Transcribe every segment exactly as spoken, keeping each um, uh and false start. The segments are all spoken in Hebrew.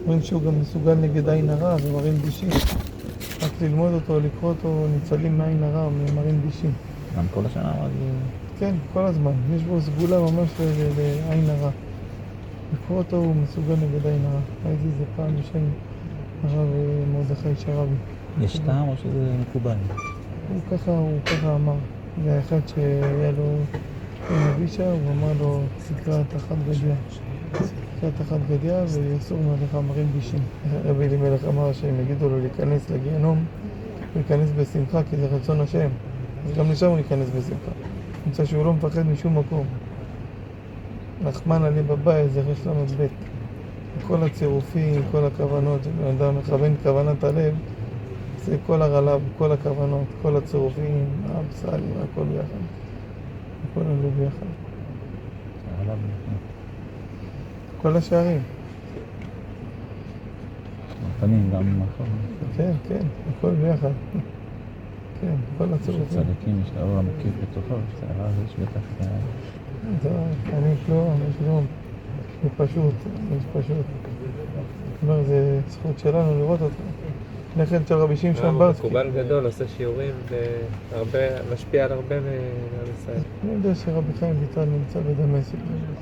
אומרים שהוא גם מסוגל נגד עין הרע ומראים דישים. רק ללמוד אותו, לקרוא אותו, ניצלים מעין הרע ומראים דישים. גם כל השנה אבל... כן, כל הזמן. יש בו סגולה ממש לעין הרע. לקרוא אותו הוא מסוגל נגד עין הרע. ראיתי זה פעם בשם הרב מרדכי שרבי. יש טעם או שזה מקובל? הוא ככה, הוא ככה אמר. זה אחד שהיה לו נבישה, הוא אמר לו, תקרא את אחת גדיה. תקרא את אחת גדיה ויסור מעליך מראים דישים. רבי אלימלך אמר שהם יגידו לו להיכנס לגיהנום, להיכנס בשמחה כי זה רצון השם. אז גם לשם הוא ייכנס בשמחה. נמצא שהוא לא מפחד משום מקום. נחמן עלי בבית, זה חשלמת בית. כל הצירופים, כל הכוונות, שבן אדם מכוון כוונת הלב, זה כל הרלב, כל הכוונות, כל הצירופים, האבסלים, הכל ביחד. הכל עלו ביחד. הרלב. כל השערים. הפנים גם מאחור. כן, כן, הכל ביחד. כן, כל הצירופים. צדיקים, יש לאור המקיף בתוכו, יש הרע, יש בטח... אני כלום, יש כלום. זה פשוט, זה פשוט. זאת אומרת, זה זכות שלנו לראות אותו. נכד של רבי שמשון ברסקי. מקובל גדול, עושה שיעורים, משפיע על הרבה מעם ישראל. אני יודע שרבי חיים ויטל נמצא בדמשק.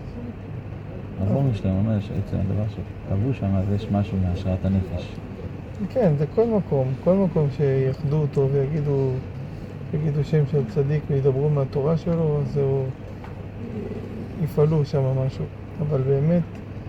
הרבון שלהם אומר שעצם הדבר שקבעו שם, אז יש משהו מהשראת הנפש. כן, זה כל מקום, כל מקום שיחדו אותו ויגידו יגידו שם של צדיק וידברו מהתורה שלו, אז הוא יפעלו שם משהו. אבל באמת,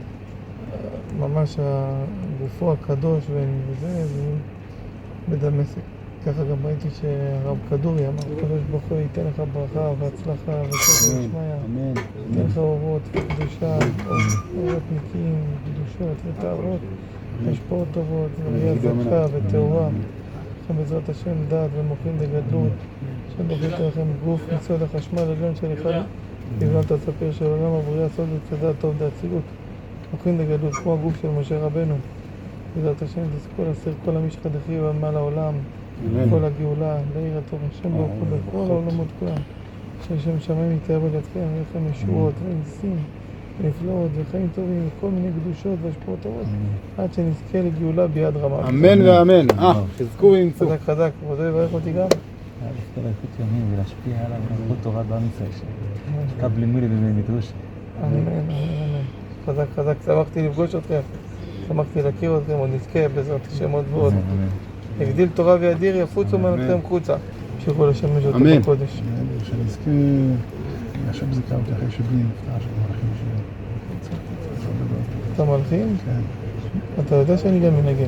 ממש הגופו הקדוש וזה, זה בדמשק. ככה גם ראיתי שהרב כדורי אמר, הקדוש ברוך הוא ייתן לך ברכה והצלחה ותודה ושמיה. אמן. ייתן לך אורות וקדושה, אורות נקיים, קדושות וטהרות, השפעות טובות, וראייה צדקה ותאורה. לכם בעזרת השם דעת ומוחין לגדלות, שבבית לכם גוף מצוד החשמל עליון של אחד, לבנות הספר של עולם הבריאה, סוד וצדד טוב דאצילות. מוחין לגדלות כמו הגוף של משה רבנו. בעזרת השם תזכו להסיר כל המשחת הכי ועמל העולם, כל הגאולה, לעיר התורה, השם ברוך הוא בכל העולמות כולם. שהשם שמיים יתאר על ידכם, יהיה לכם ישועות וניסים ונפלאות וחיים טובים וכל מיני קדושות והשפעות טובות, עד שנזכה לגאולה ביד רמה. אמן ואמן. אה, חזקו וימצאו. חזק חזק, כבודו יברך אותי גם. לפתור איכות ימים ולהשפיע עליו ולאכות תורה בעם ישראל. קבלי מילי במדרוש. אמן, אמן, אמן. חזק חזק, שמחתי לפגוש אתכם. שמחתי להכיר אתכם, עוד נזכה בעזרת השם עוד ועוד. יגדיל תורה וידיר, יפוצו מענותכם חוצה. שיוכלו לשמש אותו בקודש. שנזכה, השם זיכה אותי אחרי שבלי נפטר של מלאכים של... אתה מלחין? כן. אתה יודע שאני גם מנגן.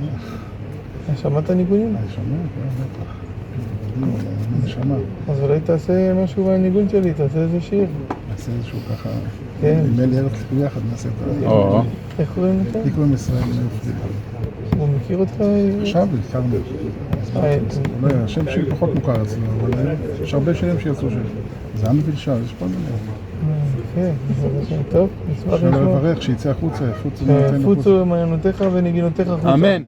שמעת ניגונים? אני שומע, כן, בטח. אני שומע. אז אולי תעשה משהו מהניגון שלי, תעשה איזה שיר. נעשה איזשהו ככה... כן. נדמה לי ארץ ביחד, נעשה את ה... או. איך קוראים לך? לי קוראים ישראל מיופי. הוא מכיר אותך? עכשיו הכרנו. אולי השם שלי פחות מוכר אצלנו, אבל יש הרבה שירים שיצאו שם. זה עם וילשר, יש כל מיני. כן, זה שם טוב. אפשר לברך שיצא החוצה, יפוצו מענותיך יפוצו מענותיך ונגינותיך החוצה. אמן.